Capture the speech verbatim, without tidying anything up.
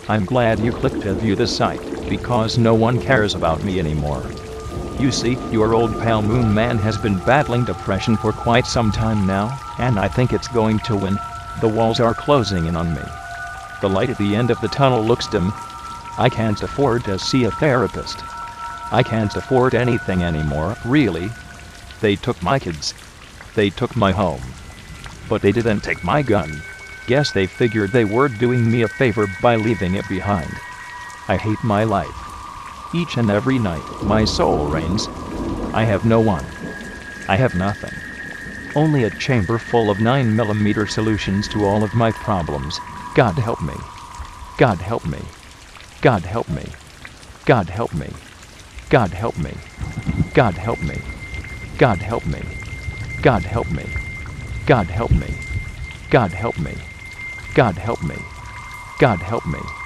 I'm glad you clicked to view the site, because no one cares about me anymore. You see, your old pal Moon Man has been battling depression for quite some time now, and I think it's going to win. The walls are closing in on me. The light at the end of the tunnel looks dim. I can't afford to see a therapist. I can't afford anything anymore, really. They took my kids. They took my home. But they didn't take my gun. Guess they figured they were doing me a favor by leaving it behind. I hate my life. Each and every night, my soul rains. I have no one. I have nothing. Only a chamber full of nine millimeter solutions to all of my problems. God help me. God help me. God help me. God help me. God help me. God help me. God help me. God help me. God help me. God help me. God help me. God help me.